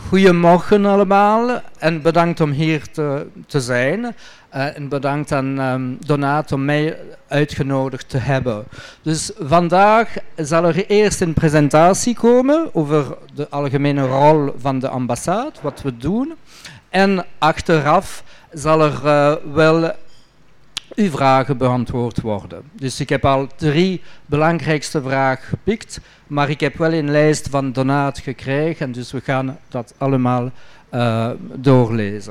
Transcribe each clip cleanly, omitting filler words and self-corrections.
Goedemorgen allemaal en bedankt om hier te zijn. En bedankt aan Donaat om mij uitgenodigd te hebben. Dus vandaag zal er eerst een presentatie komen over de algemene rol van de ambassade, wat we doen. En achteraf zal er wel uw vragen beantwoord worden. Dus ik heb al 3 belangrijkste vragen gepikt, maar ik heb wel een lijst van Donaat gekregen en dus we gaan dat allemaal doorlezen.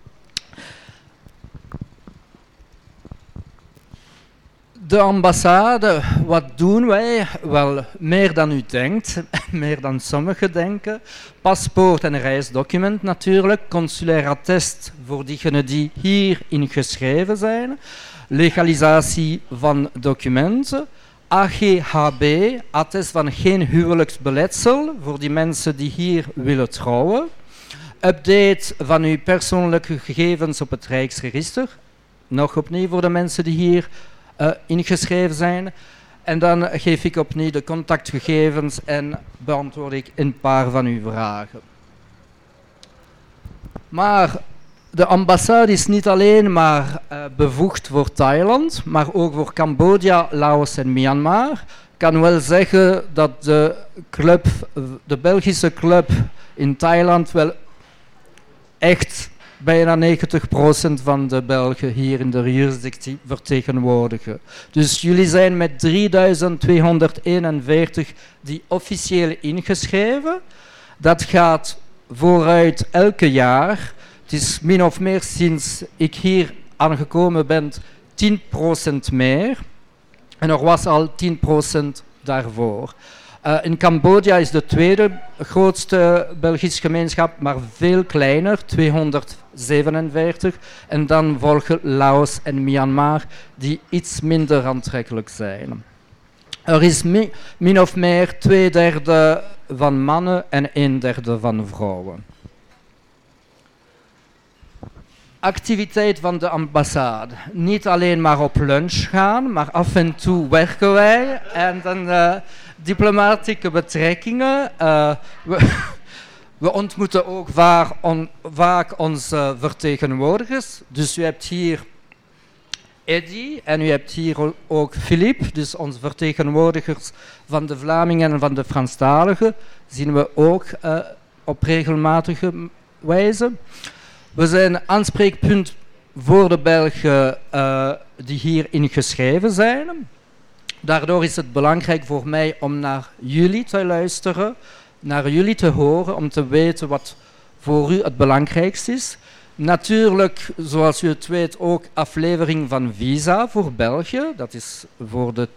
De ambassade, wat doen wij? Wel, meer dan u denkt, meer dan sommigen denken. Paspoort en reisdocument natuurlijk, consulair attest voor diegenen die hier ingeschreven zijn, legalisatie van documenten, AGHB, attest van geen huwelijksbeletsel voor die mensen die hier willen trouwen, update van uw persoonlijke gegevens op het Rijksregister, nog opnieuw voor de mensen die hier ingeschreven zijn. En dan geef ik opnieuw de contactgegevens en beantwoord ik een paar van uw vragen. Maar de ambassade is niet alleen maar bevoegd voor Thailand, maar ook voor Cambodja, Laos en Myanmar. Ik kan wel zeggen dat de Belgische club in Thailand wel echt bijna 90% van de Belgen hier in de jurisdictie vertegenwoordigen. Dus jullie zijn met 3241 die officieel ingeschreven. Dat gaat vooruit elke jaar. Het is min of meer sinds ik hier aangekomen ben 10% meer. En er was al 10% daarvoor. In Cambodja is de tweede grootste Belgische gemeenschap, maar veel kleiner, 247. En dan volgen Laos en Myanmar, die iets minder aantrekkelijk zijn. Er is min of meer 2/3 van mannen en 1/3 van vrouwen. Activiteit van de ambassade. Niet alleen maar op lunch gaan, maar af en toe werken wij. En dan diplomatieke betrekkingen. We ontmoeten ook vaak onze vertegenwoordigers. Dus u hebt hier Eddy en u hebt hier ook Philippe, dus onze vertegenwoordigers van de Vlamingen en van de Franstaligen. Zien we ook op regelmatige wijze. We zijn aanspreekpunt voor de Belgen die hier ingeschreven zijn. Daardoor is het belangrijk voor mij om naar jullie te luisteren, naar jullie te horen, om te weten wat voor u het belangrijkste is. Natuurlijk, zoals u het weet, ook aflevering van visa voor België, dat is voor de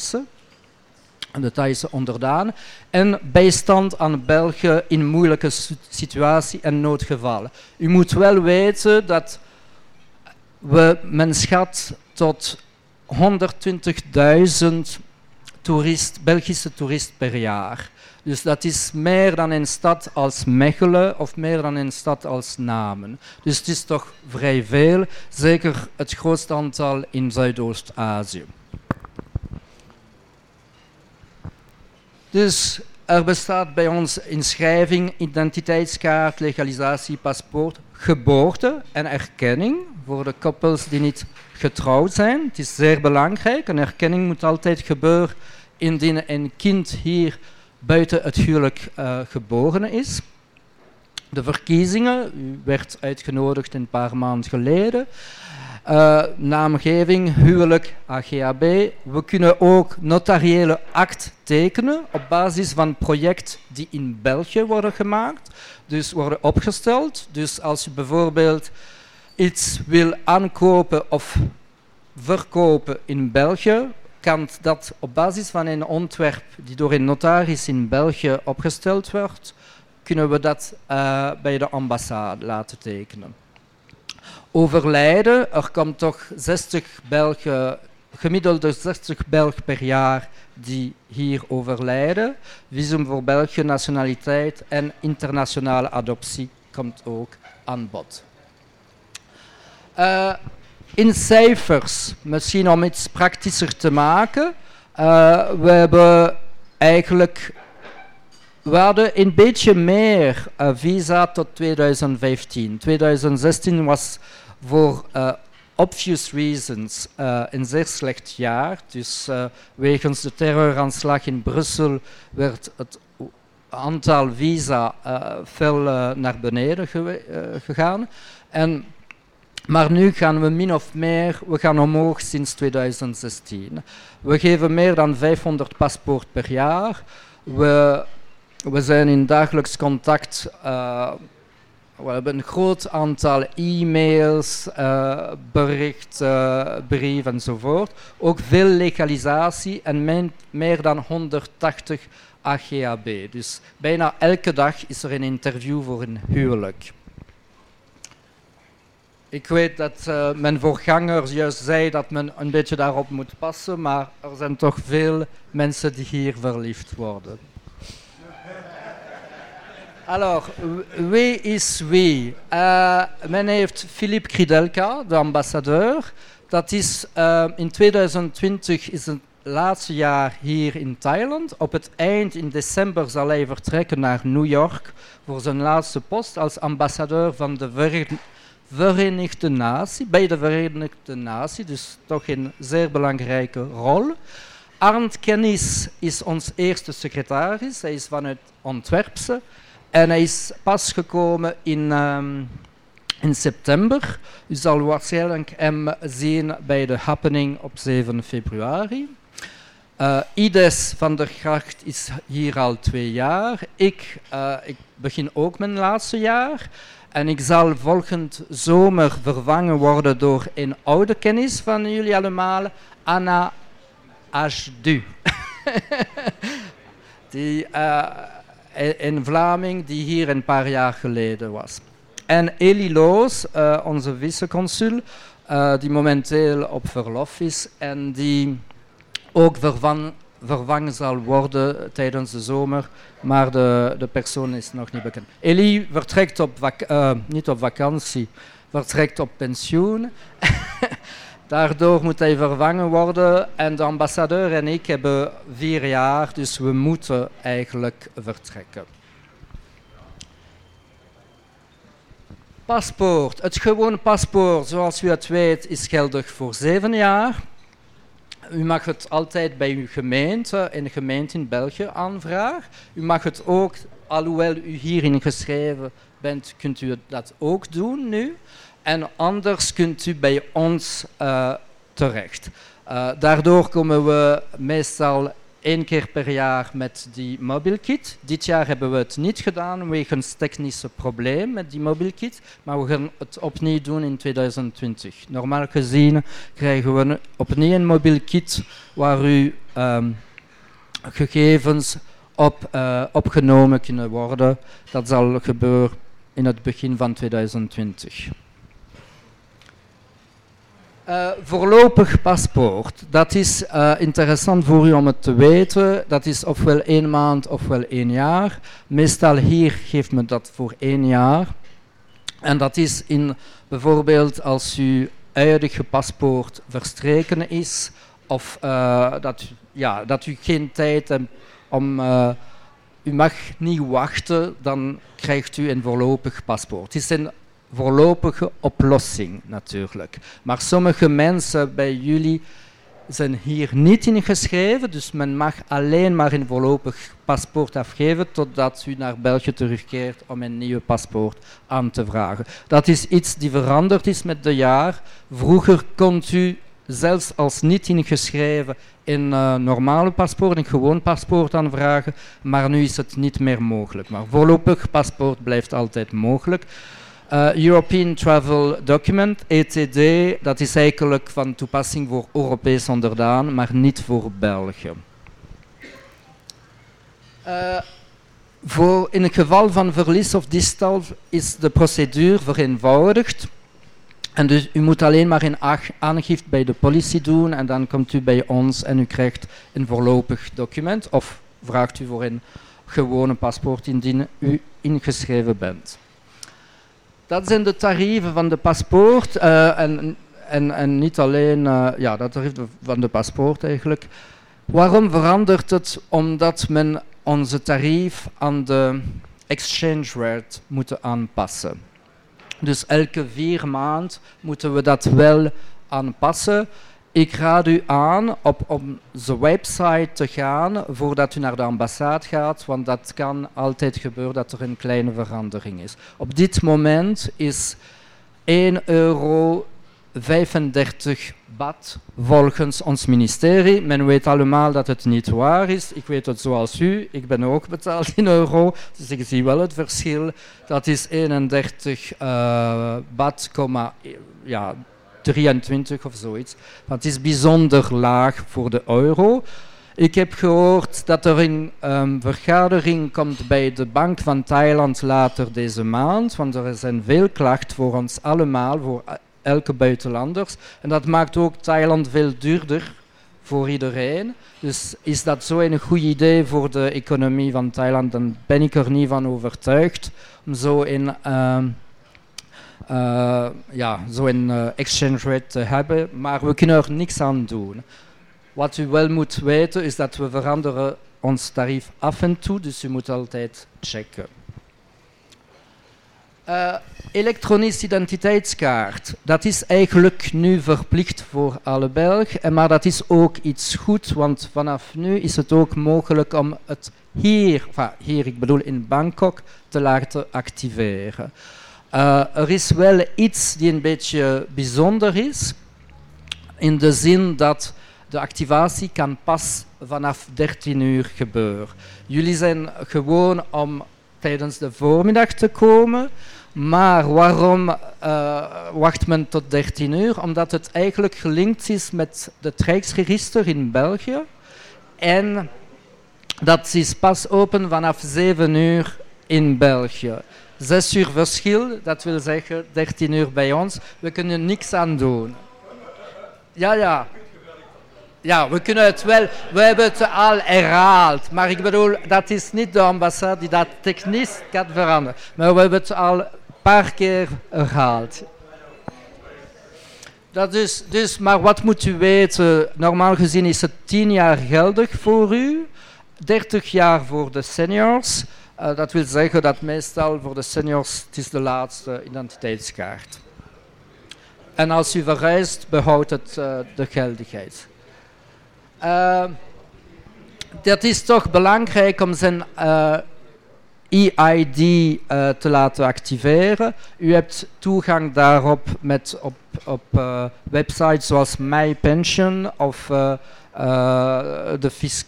Thaise onderdanen, en bijstand aan België in moeilijke situatie en noodgevallen. U moet wel weten dat men schat tot 120.000 Belgische toeristen per jaar. Dus dat is meer dan een stad als Mechelen of meer dan een stad als Namen. Dus het is toch vrij veel, zeker het grootste aantal in Zuidoost-Azië. Dus er bestaat bij ons inschrijving, identiteitskaart, legalisatie, paspoort, geboorte en erkenning voor de koppels die niet getrouwd zijn. Het is zeer belangrijk. Een erkenning moet altijd gebeuren indien een kind hier buiten het huwelijk geboren is. De verkiezingen, u werd uitgenodigd een paar maanden geleden. Naamgeving, huwelijk, AGHB. We kunnen ook notariële act tekenen op basis van projecten die in België worden gemaakt, dus worden opgesteld. Dus als u bijvoorbeeld iets wil aankopen of verkopen in België, kan dat op basis van een ontwerp die door een notaris in België opgesteld wordt, kunnen we dat bij de ambassade laten tekenen. Overlijden, er komt toch 60 Belgen, gemiddelde 60 Belgen per jaar die hier overlijden. Visum voor België, nationaliteit en internationale adoptie komt ook aan bod. In cijfers, misschien om iets praktischer te maken, we hebben eigenlijk we hadden een beetje meer visa tot 2015. 2016 was voor obvious reasons een zeer slecht jaar. Dus wegens de terroraanslag in Brussel werd het aantal visa veel naar beneden gegaan. Maar nu gaan we min of meer, we gaan omhoog sinds 2016. We geven meer dan 500 paspoort per jaar. We zijn in dagelijks contact. We hebben een groot aantal e-mails, berichten, brieven enzovoort. Ook veel legalisatie en meer dan 180 AGAB. Dus bijna elke dag is er een interview voor een huwelijk. Ik weet dat mijn voorganger juist zei dat men een beetje daarop moet passen, maar er zijn toch veel mensen die hier verliefd worden. Alors, wie is wie? Men heeft Filip Kridelka, de ambassadeur. Dat is in 2020 is het laatste jaar hier in Thailand. Op het eind in december zal hij vertrekken naar New York voor zijn laatste post als ambassadeur van de Verenigde Naties, bij de Verenigde Naties, dus toch een zeer belangrijke rol. Arnd Kennis is ons eerste secretaris, hij is van het Antwerpse en hij is pas gekomen in september. U zal waarschijnlijk hem zien bij de happening op 7 februari. Ides van der Gracht is hier al 2 jaar. Ik begin ook mijn laatste jaar. En ik zal volgend zomer vervangen worden door een oude kennis van jullie allemaal, Anna Ashdu. Een Vlaming die hier een paar jaar geleden was. En Elie Loos, onze viceconsul, die momenteel op verlof is en die ook vervangen zal worden tijdens de zomer, maar de persoon is nog niet bekend. Elie vertrekt niet op vakantie, vertrekt op pensioen. Daardoor moet hij vervangen worden en de ambassadeur en ik hebben 4 jaar, dus we moeten eigenlijk vertrekken. Paspoort. Het gewone paspoort, zoals u het weet, is geldig voor 7 jaar. U mag het altijd bij uw gemeente, een gemeente in België, aanvragen. U mag het ook, alhoewel u hier ingeschreven bent, kunt u dat ook doen nu. En anders kunt u bij ons terecht. Daardoor komen we meestal 1 keer per jaar met die mobielkit. Dit jaar hebben we het niet gedaan wegens technische probleem met die mobielkit, maar we gaan het opnieuw doen in 2020. Normaal gezien krijgen we opnieuw een mobielkit waar uw gegevens opgenomen kunnen worden. Dat zal gebeuren in het begin van 2020. Voorlopig paspoort, dat is interessant voor u om het te weten. Dat is ofwel 1 maand ofwel 1 jaar. Meestal hier geeft men dat voor 1 jaar. En dat is bijvoorbeeld als uw huidige paspoort verstreken is, of dat u geen tijd hebt om... u mag niet wachten, dan krijgt u een voorlopig paspoort. Het is een voorlopige oplossing natuurlijk. Maar sommige mensen bij jullie zijn hier niet ingeschreven, dus men mag alleen maar een voorlopig paspoort afgeven totdat u naar België terugkeert om een nieuw paspoort aan te vragen. Dat is iets die veranderd is met de jaar. Vroeger kon u zelfs als niet ingeschreven een normale paspoort, een gewoon paspoort aanvragen, maar nu is het niet meer mogelijk. Maar voorlopig paspoort blijft altijd mogelijk. European Travel Document, ETD, dat is eigenlijk van toepassing voor Europees onderdaan, maar niet voor België. In het geval van verlies of diefstal is de procedure vereenvoudigd. En dus u moet alleen maar een aangifte bij de politie doen en dan komt u bij ons en u krijgt een voorlopig document of vraagt u voor een gewone paspoort indien u ingeschreven bent. Dat zijn de tarieven van de paspoort en niet alleen dat tarief van de paspoort eigenlijk. Waarom verandert het? Omdat men onze tarief aan de exchange rate moet aanpassen. Dus elke 4 maanden moeten we dat wel aanpassen. Ik raad u aan op onze website te gaan voordat u naar de ambassade gaat, want dat kan altijd gebeuren dat er een kleine verandering is. Op dit moment is 1,35 baht volgens ons ministerie. Men weet allemaal dat het niet waar is. Ik weet het zoals u. Ik ben ook betaald in euro, dus ik zie wel het verschil. Dat is 31 baht, ja, 23 of zoiets. Het is bijzonder laag voor de euro. Ik heb gehoord dat er een vergadering komt bij de Bank van Thailand later deze maand, want er zijn veel klachten voor ons allemaal, voor elke buitenlanders. En dat maakt ook Thailand veel duurder voor iedereen. Dus is dat zo een goed idee voor de economie van Thailand, dan ben ik er niet van overtuigd om zo zo'n exchange rate te hebben, maar we kunnen er niks aan doen. Wat u wel moet weten is dat we veranderen ons tarief af en toe, dus u moet altijd checken. Elektronische identiteitskaart, dat is eigenlijk nu verplicht voor alle Belgen, maar dat is ook iets goed, want vanaf nu is het ook mogelijk om het hier, ik bedoel in Bangkok, te laten activeren. Er is wel iets die een beetje bijzonder is, in de zin dat de activatie kan pas vanaf 13 uur gebeuren. Jullie zijn gewoon om tijdens de voormiddag te komen, maar waarom wacht men tot 13 uur? Omdat het eigenlijk gelinkt is met het Rijksregister in België en dat is pas open vanaf 7 uur in België. 6 uur verschil, dat wil zeggen 13 uur bij ons. We kunnen niks aan doen. Ja, we kunnen het wel. We hebben het al herhaald. Maar ik bedoel, dat is niet de ambassade die dat technisch kan veranderen. Maar we hebben het al een paar keer herhaald. Dat is, maar wat moet u weten? Normaal gezien is het 10 jaar geldig voor u. 30 jaar voor de seniors. Dat wil zeggen dat meestal voor de seniors het is de laatste identiteitskaart. En als u verreist, behoudt het de geldigheid. Dat is toch belangrijk om zijn EID te laten activeren. U hebt toegang daarop op websites zoals MyPension of de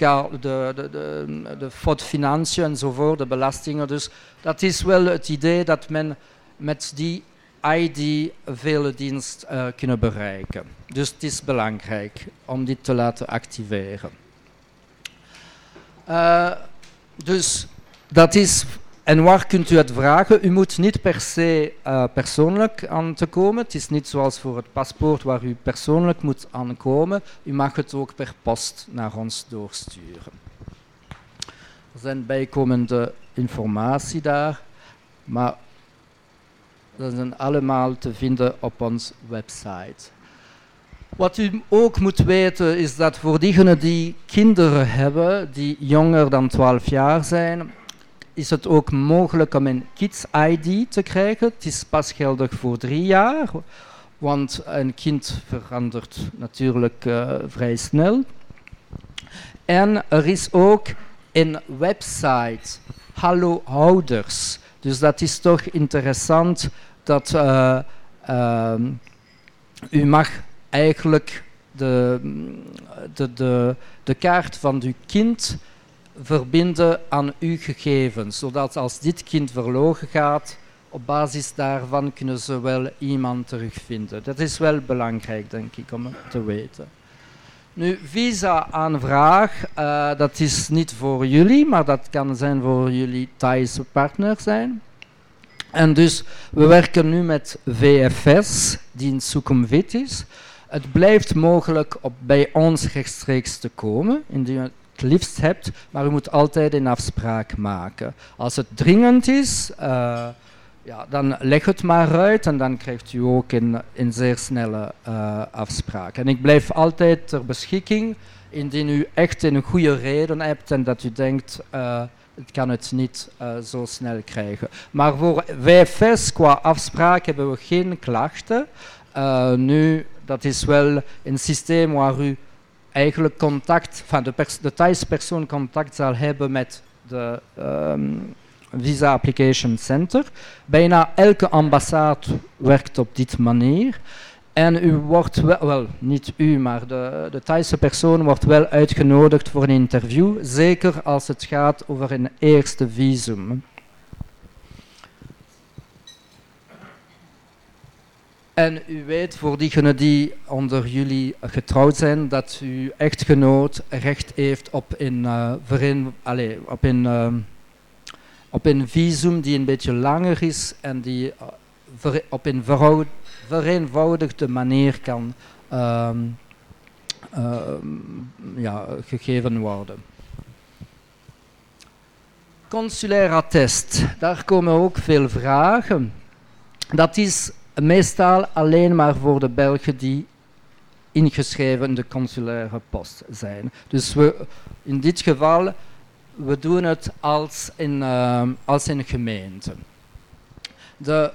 FOD Financiën enzovoort, de belastingen. Dus dat is wel het idee dat men met die ID vele dienst kunnen bereiken. Dus het is belangrijk om dit te laten activeren. Dus dat is, en waar kunt u het vragen? U moet niet per se persoonlijk aan te komen. Het is niet zoals voor het paspoort waar u persoonlijk moet aankomen. U mag het ook per post naar ons doorsturen. Er zijn bijkomende informatie daar, maar dat zijn allemaal te vinden op onze website. Wat u ook moet weten is dat voor diegenen die kinderen hebben, die jonger dan 12 jaar zijn, is het ook mogelijk om een Kids-ID te krijgen. Het is pas geldig voor 3 jaar, want een kind verandert natuurlijk vrij snel. En er is ook een website, Hallo Ouders. Dus dat is toch interessant dat u mag eigenlijk de kaart van uw kind verbinden aan uw gegevens, zodat als dit kind verloren gaat, op basis daarvan kunnen ze wel iemand terugvinden. Dat is wel belangrijk, denk ik, om te weten. Nu, visa-aanvraag, dat is niet voor jullie, maar dat kan zijn voor jullie Thaise partner zijn. En dus, we werken nu met VFS, die in Sukhumvit is. Het blijft mogelijk bij ons rechtstreeks te komen, indien u het liefst hebt, maar u moet altijd een afspraak maken. Als het dringend is, dan leg het maar uit en dan krijgt u ook een zeer snelle afspraak. En ik blijf altijd ter beschikking. indien u echt een goede reden hebt en dat u denkt, ik kan het niet zo snel krijgen. Maar voor WFS qua afspraak hebben we geen klachten. Nu, dat is wel een systeem waar u eigenlijk contact, de Thaise persoon contact zal hebben met de Visa Application Center. Bijna elke ambassade werkt op dit manier. En u wordt wel, niet u, maar de Thaise persoon wordt wel uitgenodigd voor een interview, zeker als het gaat over een eerste visum. En u weet, voor diegenen die onder jullie getrouwd zijn, dat uw echtgenoot recht heeft op een visum die een beetje langer is en die op een vereenvoudigde manier kan gegeven worden. Consulair attest, daar komen ook veel vragen. Dat is meestal alleen maar voor de Belgen die ingeschreven in de consulaire post zijn. Dus in dit geval, we doen het als een gemeente. De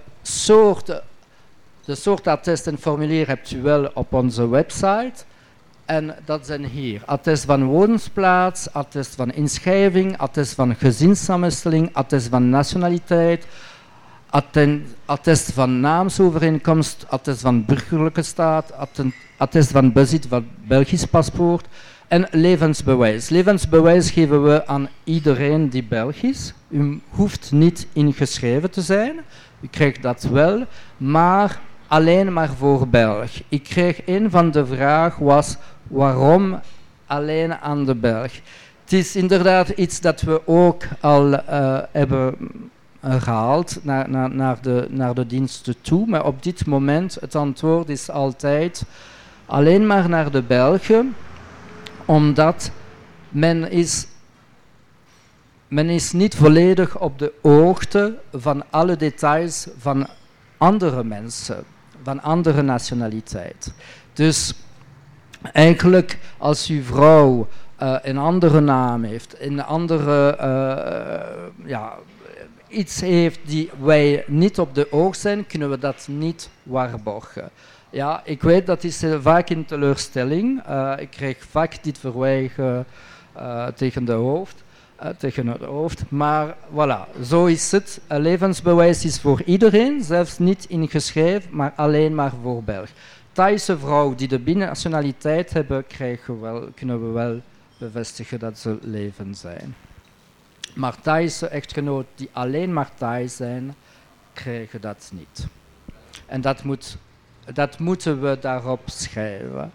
soort attest en formulier hebt u wel op onze website. En dat zijn hier attest van woonsplaats, attest van inschrijving, attest van gezinssamenstelling, attest van nationaliteit, attest van naamsovereenkomst, attest van burgerlijke staat, attest van bezit van Belgisch paspoort en levensbewijs. Levensbewijs geven we aan iedereen die Belg is. U hoeft niet ingeschreven te zijn, u krijgt dat wel, maar alleen maar voor Belg. Ik kreeg een van de vragen was waarom alleen aan de Belg. Het is inderdaad iets dat we ook al hebben gehaald naar de diensten toe, maar op dit moment het antwoord is altijd alleen maar naar de Belgen, omdat men is niet volledig op de hoogte van alle details van andere mensen, van andere nationaliteit. Dus eigenlijk als uw vrouw een andere naam heeft, een andere iets heeft die wij niet op de oog zijn, kunnen we dat niet waarborgen. Ja, ik weet dat is vaak een teleurstelling. Ik krijg vaak dit verwijt tegen het hoofd. Maar voilà, zo is het. Een levensbewijs is voor iedereen, zelfs niet ingeschreven, maar alleen maar voor Belg. Thaise vrouwen die de binationaliteit hebben, kunnen we wel bevestigen dat ze leven zijn. Maar Thaise echtgenoten die alleen maar Thais zijn, krijgen dat niet. En dat moeten we daarop schrijven.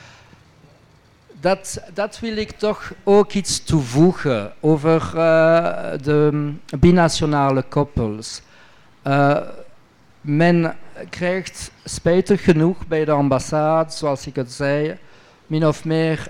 Dat wil ik toch ook iets toevoegen over de binationale koppels. Men krijgt spijtig genoeg bij de ambassade, zoals ik het zei, min of meer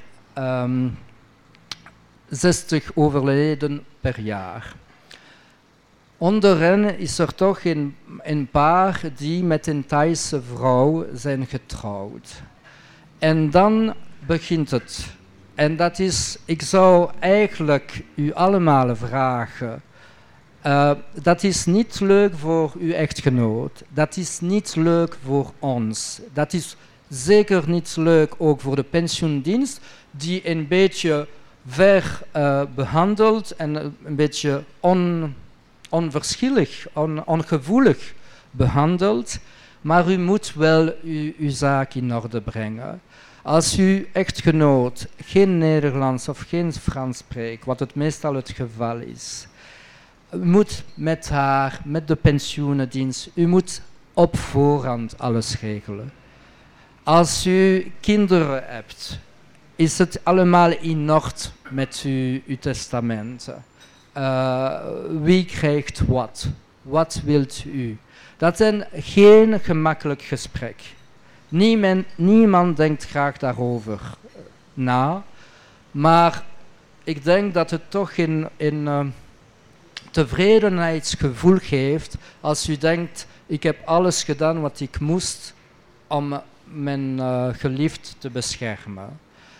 60 overleden per jaar. Onder hen is er toch een paar die met een Thaise vrouw zijn getrouwd. En dan begint het. En dat is, ik zou eigenlijk u allemaal vragen, dat is niet leuk voor uw echtgenoot, dat is niet leuk voor ons, dat is zeker niet leuk ook voor de pensioendienst, die een beetje ver behandeld en een beetje onverschillig, ongevoelig behandeld, maar u moet wel uw zaak in orde brengen. Als uw echtgenoot geen Nederlands of geen Frans spreekt, wat het meestal het geval is, u moet met haar, met de pensioendienst, u moet op voorhand alles regelen. Als u kinderen hebt, is het allemaal in orde met uw testamenten. Wie krijgt wat? Wat wilt u? Dat is geen gemakkelijk gesprek. Niemand denkt graag daarover na, maar ik denk dat het toch een tevredenheidsgevoel geeft als u denkt, ik heb alles gedaan wat ik moest om mijn geliefd te beschermen.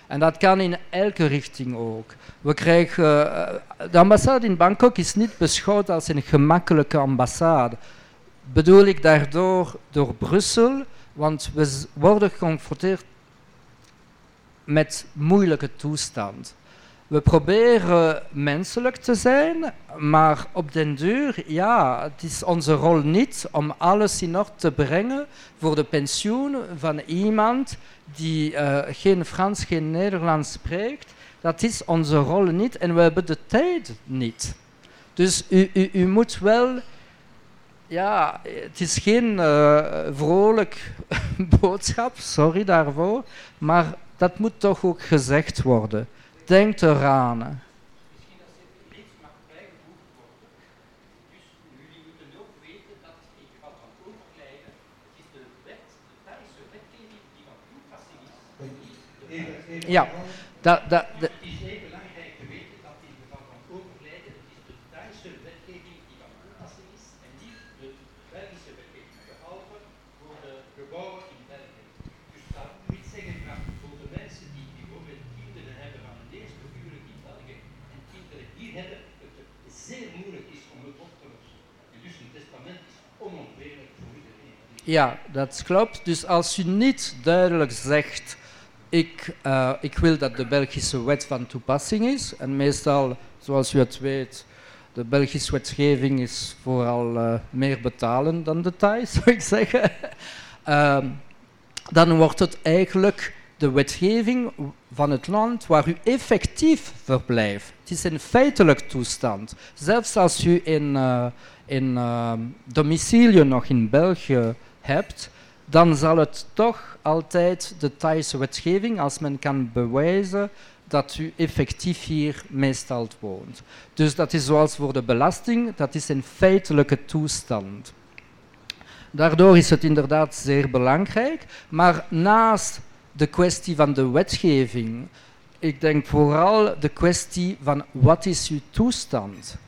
En dat kan in elke richting ook. We krijgen, de ambassade in Bangkok is niet beschouwd als een gemakkelijke ambassade. Bedoel ik daardoor door Brussel, want we worden geconfronteerd met moeilijke toestand. We proberen menselijk te zijn, maar op den duur, ja, het is onze rol niet om alles in orde te brengen voor de pensioen van iemand die geen Frans, geen Nederlands spreekt. Dat is onze rol niet en we hebben de tijd niet. Dus u moet wel, ja, het is geen vrolijk boodschap, sorry daarvoor, maar dat moet toch ook gezegd worden. Denk eraan. Misschien als er iets mag bijgevoegd worden. Dus jullie moeten ook weten dat ik ga van overlijden. Het is de wet, de Thaise wetgeving die van toepassing is. Ja, Het is heel belangrijk te weten dat in geval van overlijden, het is de Thaise wetgeving die van toepassing is en niet de Belgische wetgeving, behalve voor de gebouwen in België. Dus dat wil niet zeggen dat voor de mensen die bijvoorbeeld kinderen hebben van een eerste huwelijk in België en kinderen hier hebben, het zeer moeilijk is om het op te lossen. Dus een testament is onontbeerlijk voor iedereen. ja, dat klopt. Dus als u niet duidelijk zegt, ik wil dat de Belgische wet van toepassing is, en meestal, zoals u het weet, de Belgische wetgeving is vooral meer betalen dan de Thai, zou ik zeggen. Dan wordt het eigenlijk de wetgeving van het land waar u effectief verblijft. Het is een feitelijk toestand. Zelfs als u een domicilie nog in België hebt, dan zal het toch altijd de Thaise wetgeving, als men kan bewijzen dat u effectief hier meestal woont. Dus dat is zoals voor de belasting, dat is een feitelijke toestand. Daardoor is het inderdaad zeer belangrijk, maar naast de kwestie van de wetgeving, ik denk vooral de kwestie van wat is uw toestand?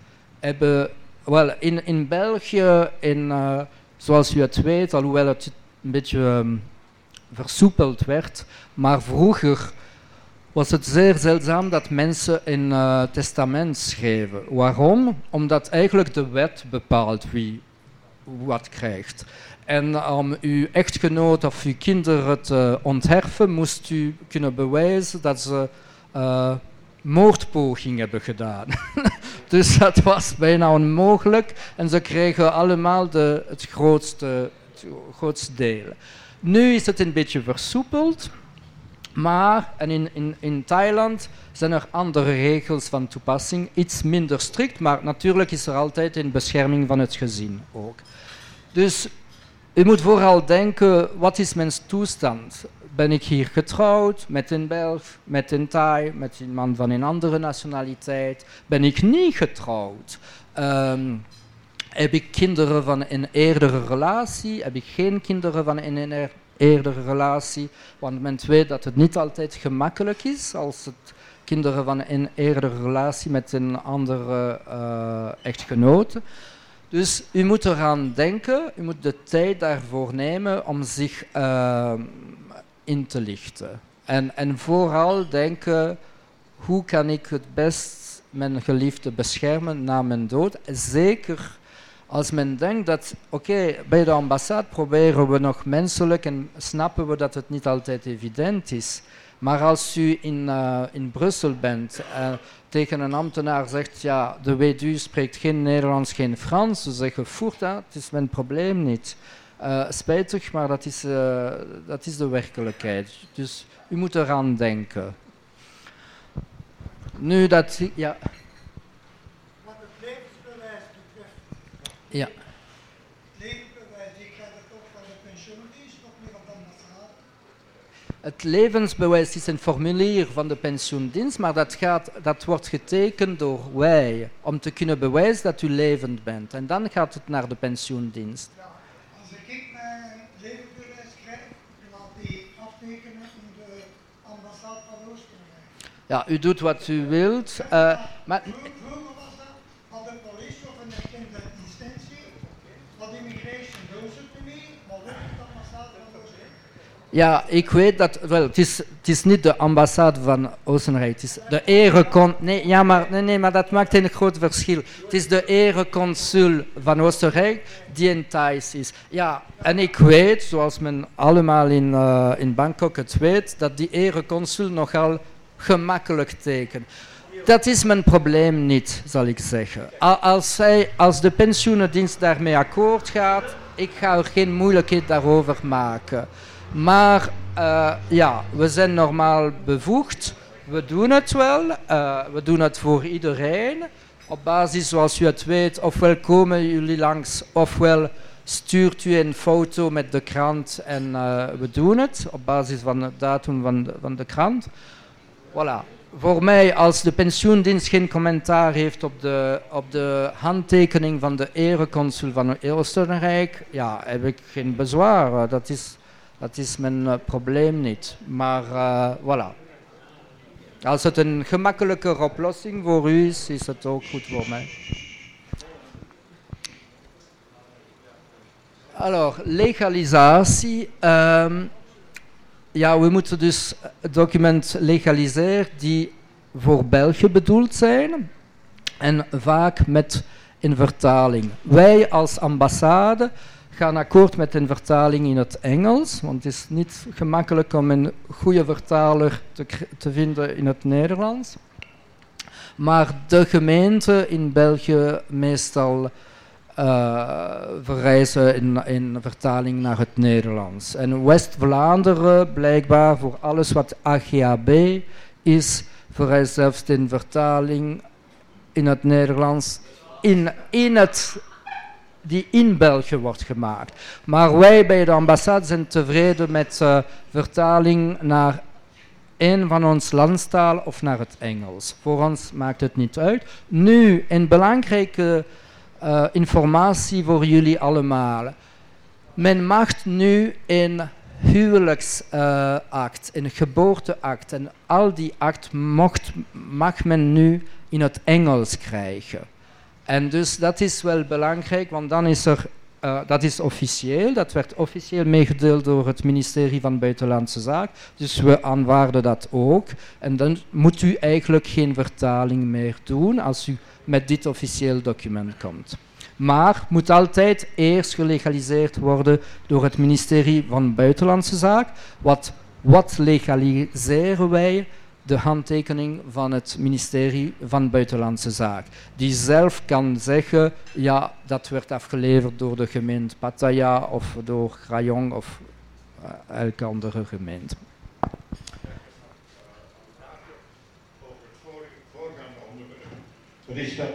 In België, zoals u het weet, alhoewel het een beetje versoepeld werd, maar vroeger was het zeer zeldzaam dat mensen een testament schreven. Waarom? Omdat eigenlijk de wet bepaalt wie wat krijgt. En om uw echtgenoot of uw kinderen te onterfen, moest u kunnen bewijzen dat ze moordpoging hebben gedaan. Dus dat was bijna onmogelijk en ze kregen allemaal het grootste deel. Nu is het een beetje versoepeld, maar in Thailand zijn er andere regels van toepassing, iets minder strikt, maar natuurlijk is er altijd een bescherming van het gezin ook. Dus u moet vooral denken, wat is mijn toestand? Ben ik hier getrouwd met een Belg, met een Thai, met iemand van een andere nationaliteit? Ben ik niet getrouwd? Heb ik kinderen van een eerdere relatie? Heb ik geen kinderen van een eerdere relatie? Want men weet dat het niet altijd gemakkelijk is als het kinderen van een eerdere relatie met een andere echtgenote. Dus u moet eraan denken, u moet de tijd daarvoor nemen om zich in te lichten. En vooral denken, hoe kan ik het best mijn geliefde beschermen na mijn dood? Zeker als men denkt dat, bij de ambassade proberen we nog menselijk en snappen we dat het niet altijd evident is. Maar als u in Brussel bent tegen een ambtenaar zegt, ja, de weduwe spreekt geen Nederlands, geen Frans, ze zeggen, voert dat, het is mijn probleem niet. Spijtig, maar dat is de werkelijkheid. Dus u moet eraan denken. Nu dat... Ja. Wat het levensbewijs betreft. Ja. Het levensbewijs, ik ga dat toch van de pensioendienst of niet van de ambassade? Het levensbewijs is een formulier van de pensioendienst, maar dat wordt getekend door wij, om te kunnen bewijzen dat u levend bent. En dan gaat het naar de pensioendienst. Ja, als ik mijn levensbewijs krijg, dan laat die aftekenen in de ambassade van Oostenrijk. Ja, u doet wat u wilt. Maar Vroeger was dat, had de politie of een erkende instantie, wat immigration doos het niet, maar ook de ambassade van Oostenrijk. Ja, ik weet dat, wel, het is niet de ambassade van Oostenrijk, het is de ereconsul. Nee, ja, maar dat maakt een groot verschil. Het is de ereconsul van Oostenrijk die in Thais is. Ja, en ik weet, zoals men allemaal in Bangkok het weet, dat die ereconsul nogal gemakkelijk tekent. Dat is mijn probleem niet, zal ik zeggen. Als de pensioenendienst daarmee akkoord gaat, ik ga er geen moeilijkheid daarover maken. Maar ja, we zijn normaal bevoegd. We doen het wel. We doen het voor iedereen. Op basis, zoals u het weet, ofwel komen jullie langs, ofwel stuurt u een foto met de krant en we doen het. Op basis van het datum van de krant. Voilà. Voor mij, als de pensioendienst geen commentaar heeft op de handtekening van de ereconsul van Oostenrijk, ja, heb ik geen bezwaar. Dat is mijn probleem niet. Maar voilà. Als het een gemakkelijke oplossing voor u is, is het ook goed voor mij. Alors, legalisatie. Ja, we moeten dus het document legaliseren die voor België bedoeld zijn en vaak met een vertaling. Wij als ambassade gaan akkoord met een vertaling in het Engels, want het is niet gemakkelijk om een goede vertaler te vinden in het Nederlands. Maar de gemeenten in België meestal verrijzen in vertaling naar het Nederlands. En West-Vlaanderen, blijkbaar voor alles wat AGAB is, verrijst zelfs in vertaling in het Nederlands die in België wordt gemaakt. Maar wij bij de ambassade zijn tevreden met vertaling naar een van ons landstaal of naar het Engels. Voor ons maakt het niet uit. Nu, een belangrijke informatie voor jullie allemaal. Men mag nu een huwelijksact, een geboorteact en al die act mag men nu in het Engels krijgen. En dus dat is wel belangrijk, want dan is dat is officieel, dat werd officieel meegedeeld door het ministerie van Buitenlandse Zaken, dus we aanvaarden dat ook. En dan moet u eigenlijk geen vertaling meer doen als u met dit officieel document komt. Maar moet altijd eerst gelegaliseerd worden door het ministerie van Buitenlandse Zaken. Wat legaliseren wij? De handtekening van het ministerie van Buitenlandse Zaken. Die zelf kan zeggen, ja, dat werd afgeleverd door de gemeente Pattaya of door Rayong of elke andere gemeente. Over het voorgaande onderwerp. Dat is dat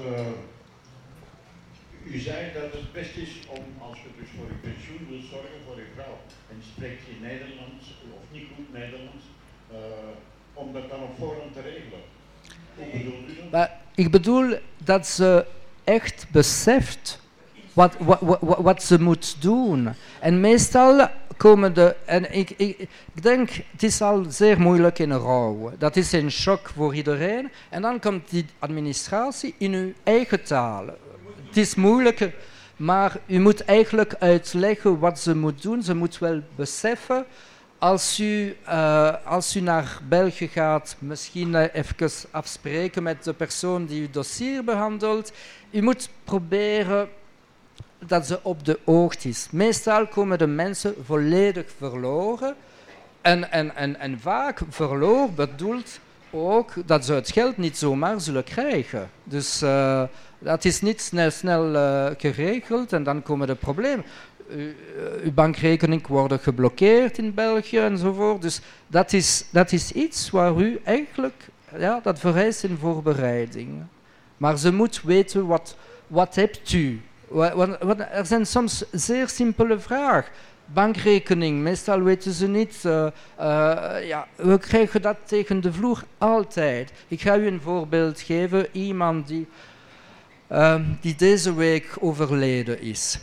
u zei dat het best is om, als je dus voor uw pensioen wilt zorgen voor uw vrouw, en spreekt je Nederlands of niet goed Nederlands, om dat dan op voorhand te regelen. Hoe bedoelt u dat? Maar ik bedoel dat ze echt beseft wat ze moet doen. En meestal komen ik denk, het is al zeer moeilijk in rouw. Dat is een shock voor iedereen. En dan komt die administratie in uw eigen taal. Het is moeilijk, maar u moet eigenlijk uitleggen wat ze moet doen. Ze moet wel beseffen. Als u naar België gaat, misschien even afspreken met de persoon die uw dossier behandelt. U moet proberen dat ze op de hoogte is. Meestal komen de mensen volledig verloren. En vaak verloren bedoelt ook dat ze het geld niet zomaar zullen krijgen. Dus dat is niet snel geregeld en dan komen de problemen. Uw bankrekening wordt geblokkeerd in België enzovoort. Dus dat is iets waar u eigenlijk, ja, dat vereist een voorbereiding. Maar ze moet weten wat hebt u. Er zijn soms zeer simpele vragen. Bankrekening, meestal weten ze niet. Ja, we krijgen dat tegen de vloer altijd. Ik ga u een voorbeeld geven. Iemand die deze week overleden is.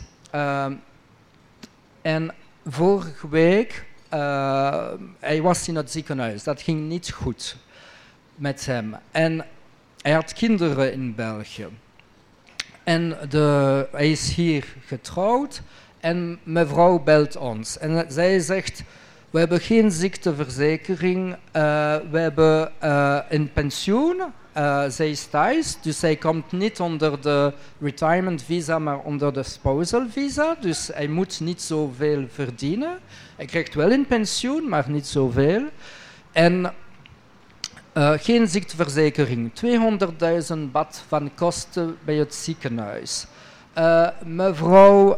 En vorige week, hij was in het ziekenhuis. Dat ging niet goed met hem. En hij had kinderen in België. En hij is hier getrouwd. En mevrouw belt ons. En zij zegt, We hebben geen ziekteverzekering. We hebben een pensioen. Zij is thuis, dus zij komt niet onder de retirement visa, maar onder de spousal visa. Dus hij moet niet zoveel verdienen. Hij krijgt wel een pensioen, maar niet zoveel. En geen ziekteverzekering. 200.000 baht van kosten bij het ziekenhuis. Mevrouw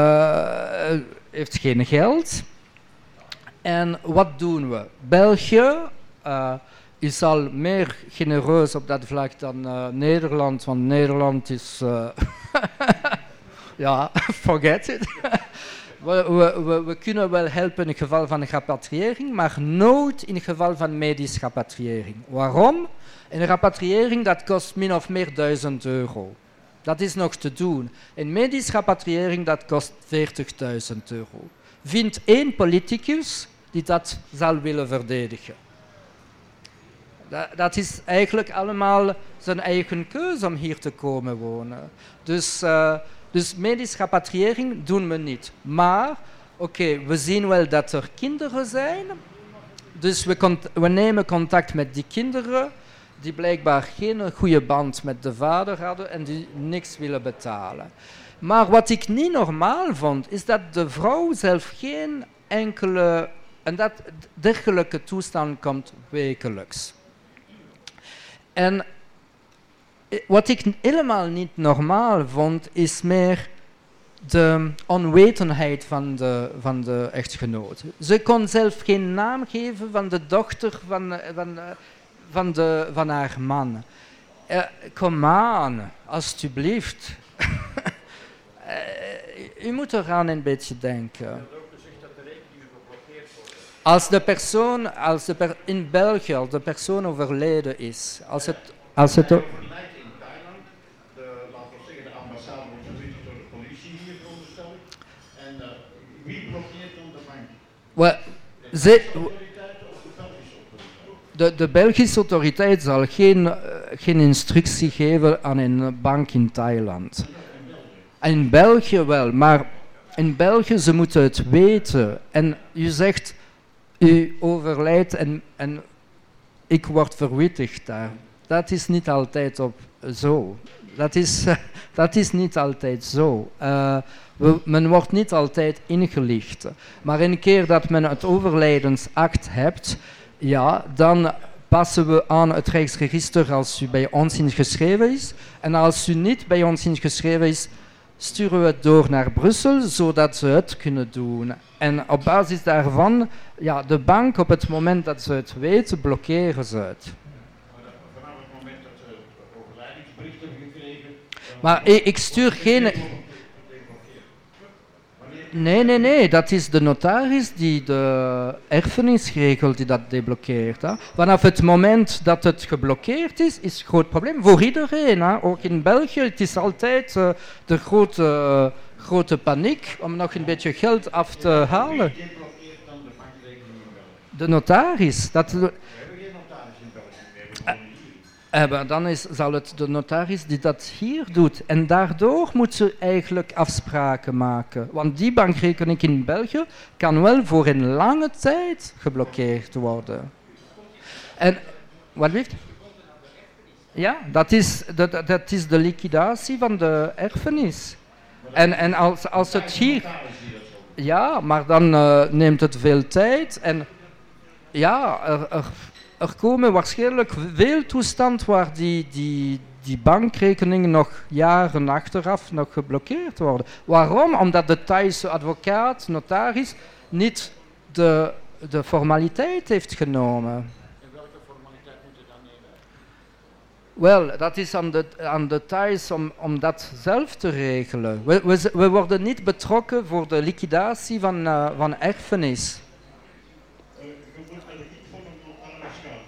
heeft geen geld. En wat doen we? België is al meer genereus op dat vlak dan Nederland, want Nederland is... ja, forget it. We kunnen wel helpen in het geval van repatriëring, maar nooit in het geval van medisch repatriëring. Waarom? Een repatriëring dat kost min of meer €1000. Dat is nog te doen. Een medisch repatriëring dat kost €40.000. Vindt één politicus die dat zal willen verdedigen. Dat is eigenlijk allemaal zijn eigen keuze om hier te komen wonen. Dus medische repatriëring doen we niet. Maar, oké, we zien wel dat er kinderen zijn. Dus we nemen contact met die kinderen die blijkbaar geen goede band met de vader hadden en die niks willen betalen. Maar wat ik niet normaal vond, is dat de vrouw zelf geen enkele... En dat dergelijke toestand komt wekelijks. En wat ik helemaal niet normaal vond, is meer de onwetendheid van de echtgenoot. Ze kon zelf geen naam geven van de dochter van haar man. Kom aan, alstublieft. U moet eraan een beetje denken. Als de persoon, in België, als de persoon overleden is, als het overlijdt in Thailand, laten we zeggen de ambassade wordt verwittigd door de politie hier veronderstel ik. En wie blokkeert dan de bank? Well, de autoriteit of de Belgische autoriteit? De Belgische autoriteit zal geen instructie geven aan een bank in Thailand. In België wel, maar in België ze moeten het weten. En u zegt, u overlijdt en ik word verwittigd daar. Dat is niet altijd zo. Dat is niet altijd zo. Men wordt niet altijd ingelicht. Maar een keer dat men het overlijdensakt hebt, ja, dan passen we aan het Rijksregister als u bij ons ingeschreven is. En als u niet bij ons ingeschreven is, sturen we het door naar Brussel, zodat ze het kunnen doen. En op basis daarvan, ja, de bank op het moment dat ze het weten, blokkeren ze het. Vanaf het moment dat ze overlijdingsbericht hebben gekregen... Maar ik stuur geen... Nee, dat is de notaris die de erfenis regelt die dat deblokkeert. Hè. Vanaf het moment dat het geblokkeerd is het een groot probleem voor iedereen. Hè. Ook in België, het is altijd de grote paniek om nog een beetje geld af te halen. Wie blokkeert dan de bankrekening in België? De notaris. We hebben geen notaris in België, we hebben gewoon hier. Dan zal het de notaris die dat hier doet. En daardoor moet ze eigenlijk afspraken maken. Want die bankrekening in België kan wel voor een lange tijd geblokkeerd worden. En, wat liefst? Ja, dat is de liquidatie van de erfenis. En als het hier... Ja, maar dan neemt het veel tijd. En ja, er komen waarschijnlijk veel toestanden waar die bankrekeningen nog jaren achteraf nog geblokkeerd worden. Waarom? Omdat de Thaise advocaat, notaris, niet de formaliteit heeft genomen. En welke formaliteit moet je dan nemen? Wel, dat is aan de Thais om dat zelf te regelen. We worden niet betrokken voor de liquidatie van erfenis. Je moet met een vorm van notaris gaan.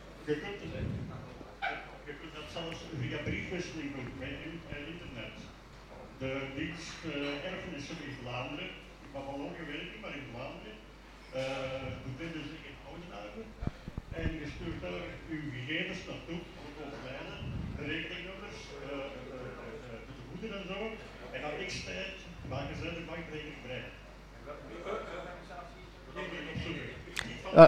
Je kunt dat zelfs via briefwisseling doen, met internet. De dienst erfenissen in Vlaanderen, ik mag al lang werken, maar in Vlaanderen, bevinden zich in Oudenaarde. En je stuurt daar uw gegevens naartoe, voor het overlijden, de rekeningnummers, de tegoeden en zo. En na x tijd maken zij de bankrekening vrij. Welke organisatie is er? Maar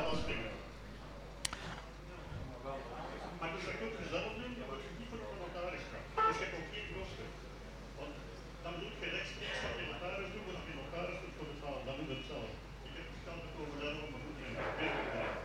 dus dat kun je zelf doen, dat moet je niet voor een notaris gaan. Dus je hebt ook geen kosten. Want dan moet je rechtstreeks wat de notaris doet, wat de notaris doet voor betalen. Dan doe je het zelf. Ik heb verstand over dat, maar goed, ik weet het niet.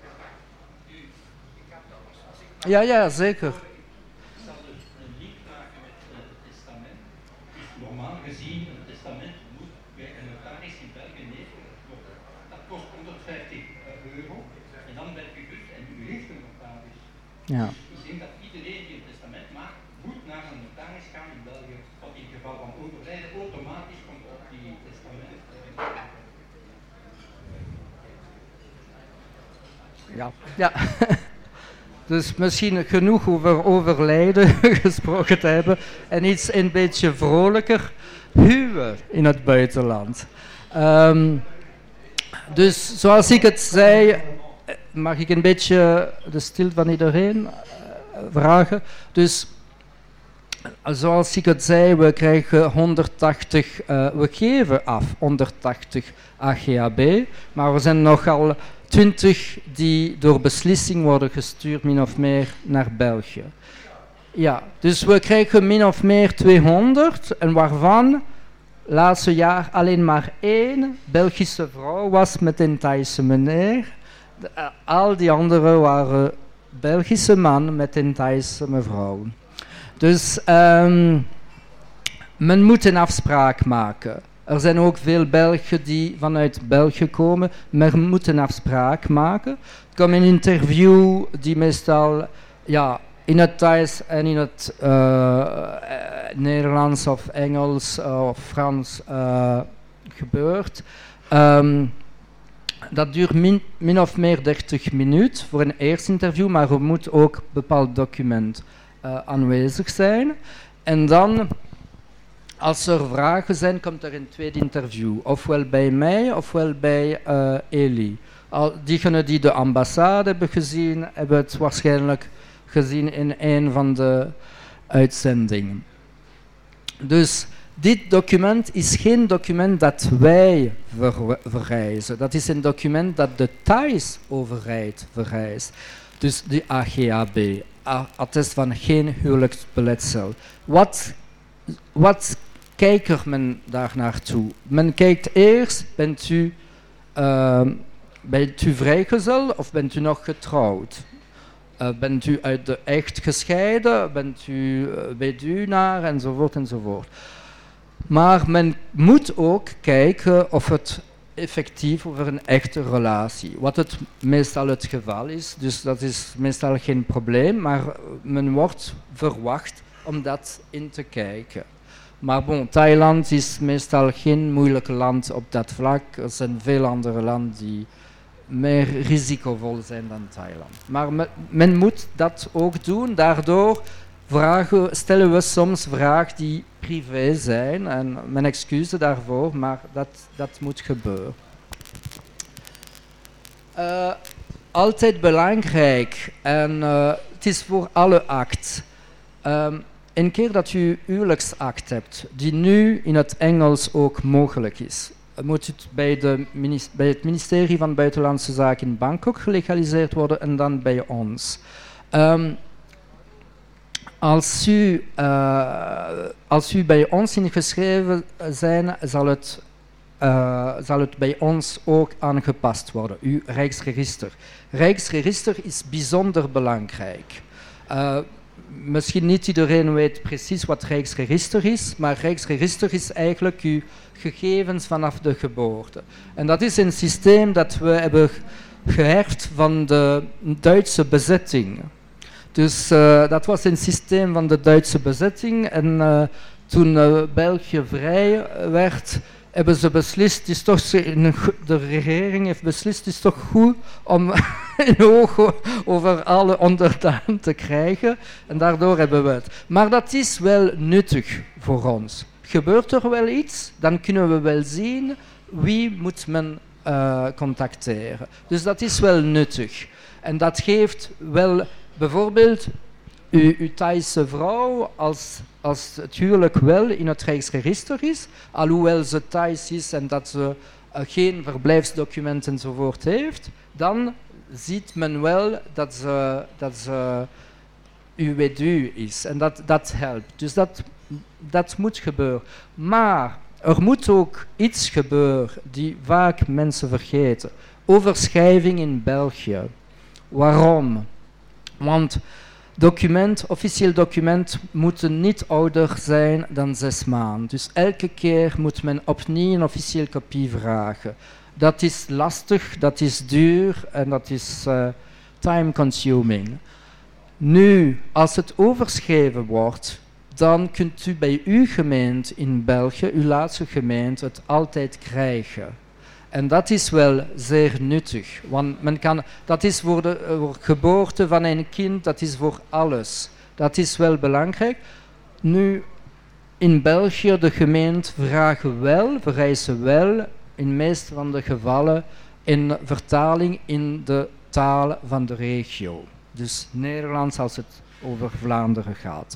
Ja, ja, zeker. Ik zal dus een link maken met het testament. Dus normaal gezien, een testament moet bij een notaris in België neergelegd worden. Dat kost 150 euro en dan bent u goed en u heeft een notaris. Ja. Dus ik denk dat iedereen die een testament maakt, moet naar een notaris gaan in België. Want in geval van overlijden automatisch komt op die testament. Ja. Ja. Dus misschien genoeg over overlijden gesproken te hebben en iets een beetje vrolijker, huwen in het buitenland. Dus zoals ik het zei, mag ik een beetje de stilte van iedereen vragen. Dus zoals ik het zei, we krijgen 180, we geven af 180 AGAB, maar er zijn nogal 20 die door beslissing worden gestuurd, min of meer, naar België. Ja, dus we krijgen min of meer 200, en waarvan laatste jaar alleen maar 1 Belgische vrouw was met een Thaise meneer. Al die anderen waren Belgische man met een Thaise mevrouw. Dus men moet een afspraak maken. Er zijn ook veel Belgen die vanuit België komen, maar moeten een afspraak maken. Er komt een interview die meestal in het Thais en in het Nederlands of Engels of Frans gebeurt. Dat duurt min of meer 30 minuten voor een eerste interview, maar er moet ook een bepaald document aanwezig zijn. En dan, als er vragen zijn, komt er een tweede interview. Ofwel bij mij, ofwel bij Eli. Diegenen die de ambassade hebben gezien, hebben het waarschijnlijk gezien in een van de uitzendingen. Dus dit document is geen document dat wij vereisen. Dat is een document dat de Thaise overheid vereist. Dus de AGAB, attest van geen huwelijksbeletsel. Wat kijkt men daar naartoe? Men kijkt eerst, bent u vrijgezel of bent u nog getrouwd? Bent u uit de echt gescheiden? Bent u weduwnaar? Enzovoort enzovoort. Maar men moet ook kijken of het effectief over een echte relatie, wat het meestal het geval is, dus dat is meestal geen probleem, maar men wordt verwacht om dat in te kijken. Maar bon, Thailand is meestal geen moeilijk land op dat vlak. Er zijn veel andere landen die meer risicovol zijn dan Thailand. Maar men moet dat ook doen, daardoor stellen we soms vragen die privé zijn en mijn excuses daarvoor, maar dat moet gebeuren. Altijd belangrijk, en het is voor alle acten. Een keer dat u huwelijksact hebt, die nu in het Engels ook mogelijk is, moet het bij het ministerie van Buitenlandse Zaken in Bangkok gelegaliseerd worden en dan bij ons. Als u bij ons ingeschreven zijn, zal het bij ons ook aangepast worden, uw Rijksregister. Rijksregister is bijzonder belangrijk. Misschien niet iedereen weet precies wat Rijksregister is, maar Rijksregister is eigenlijk uw gegevens vanaf de geboorte. En dat is een systeem dat we hebben geërfd van de Duitse bezetting. Dus dat was een systeem van de Duitse bezetting en toen België vrij werd, hebben ze beslist, de regering heeft beslist, het is toch goed om een oog over alle onderdanen te krijgen en daardoor hebben we het. Maar dat is wel nuttig voor ons. Gebeurt er wel iets, dan kunnen we wel zien wie moet men contacteren. Dus dat is wel nuttig. En dat geeft wel bijvoorbeeld uw Thaise vrouw, als het huwelijk wel in het Rijksregister is, alhoewel ze Thais is en dat ze geen verblijfsdocument enzovoort heeft, dan ziet men wel dat ze uw weduwe is. En dat helpt. Dus dat moet gebeuren. Maar er moet ook iets gebeuren die vaak mensen vergeten. Overschrijving in België. Waarom? Want officieel document moeten niet ouder zijn dan 6 maanden. Dus elke keer moet men opnieuw een officieel kopie vragen. Dat is lastig, dat is duur en dat is time consuming. Nu, als het overschreven wordt, dan kunt u bij uw gemeente in België, uw laatste gemeente, het altijd krijgen. En dat is wel zeer nuttig, want dat is voor de geboorte van een kind, dat is voor alles. Dat is wel belangrijk. Nu, in België, de gemeente vereisen wel, in de meeste van de gevallen, een vertaling in de taal van de regio. Dus Nederlands als het over Vlaanderen gaat.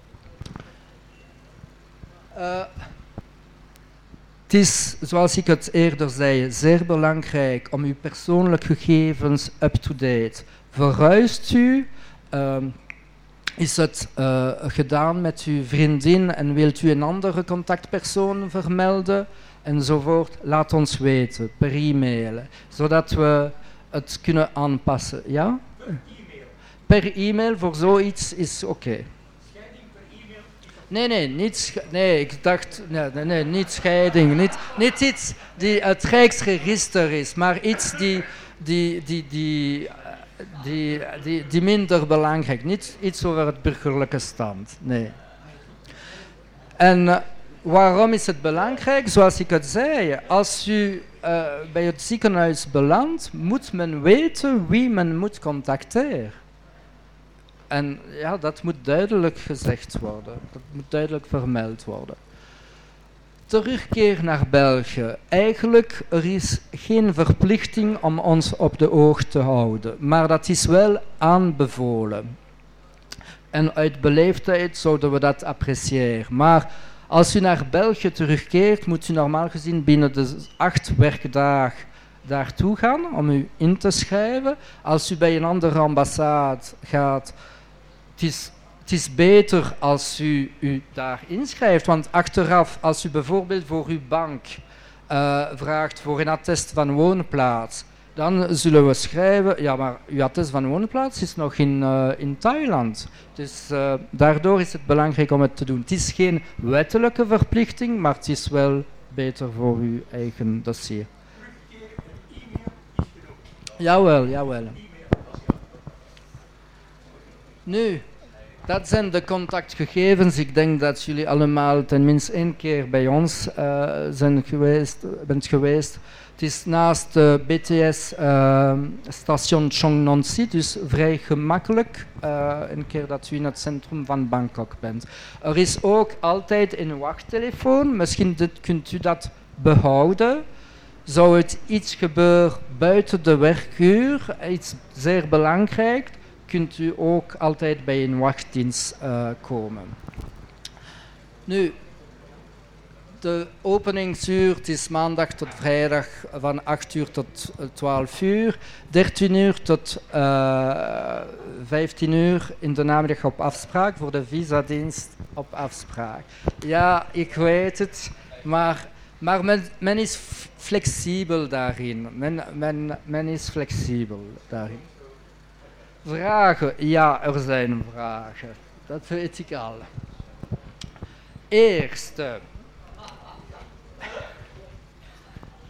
Het is, zoals ik het eerder zei, zeer belangrijk om uw persoonlijke gegevens up-to-date. Verhuist u, is het gedaan met uw vriendin en wilt u een andere contactpersoon vermelden, enzovoort, laat ons weten per e-mail, zodat we het kunnen aanpassen. Ja? Per e-mail voor zoiets is oké. Nee, ik dacht, nee, niet scheiding, niet iets die het Rijksregister is, maar iets die minder belangrijk, niet iets over het burgerlijke stand, nee. En waarom is het belangrijk? Zoals ik het zei, als u bij het ziekenhuis belandt, moet men weten wie men moet contacteren. En ja, dat moet duidelijk gezegd worden. Dat moet duidelijk vermeld worden. Terugkeer naar België. Eigenlijk, er is geen verplichting om ons op de oog te houden. Maar dat is wel aanbevolen. En uit beleefdheid zouden we dat appreciëren. Maar als u naar België terugkeert, moet u normaal gezien binnen de 8 werkdagen daartoe gaan om u in te schrijven. Als u bij een andere ambassade gaat, het is beter als u daar inschrijft, want achteraf, als u bijvoorbeeld voor uw bank vraagt voor een attest van woonplaats, dan zullen we schrijven, ja, maar uw attest van woonplaats is nog in Thailand. Dus daardoor is het belangrijk om het te doen. Het is geen wettelijke verplichting, maar het is wel beter voor uw eigen dossier. Jawel. Nu, dat zijn de contactgegevens. Ik denk dat jullie allemaal tenminste 1 keer bij ons bent geweest. Het is naast de BTS-station Chongnonsi, dus vrij gemakkelijk een keer dat u in het centrum van Bangkok bent. Er is ook altijd een wachttelefoon, misschien kunt u dat behouden. Zou het iets gebeuren buiten de werkuur, iets zeer belangrijk, kunt u ook altijd bij een wachtdienst komen. Nu, de openingsuur, het is maandag tot vrijdag van 8 uur tot 12 uur, 13 uur tot 15 uur in de namiddag op afspraak, voor de visadienst op afspraak. Ja, ik weet het, maar men is flexibel daarin. Men is flexibel daarin. Vragen? Ja, er zijn vragen. Dat weet ik al. Eerste.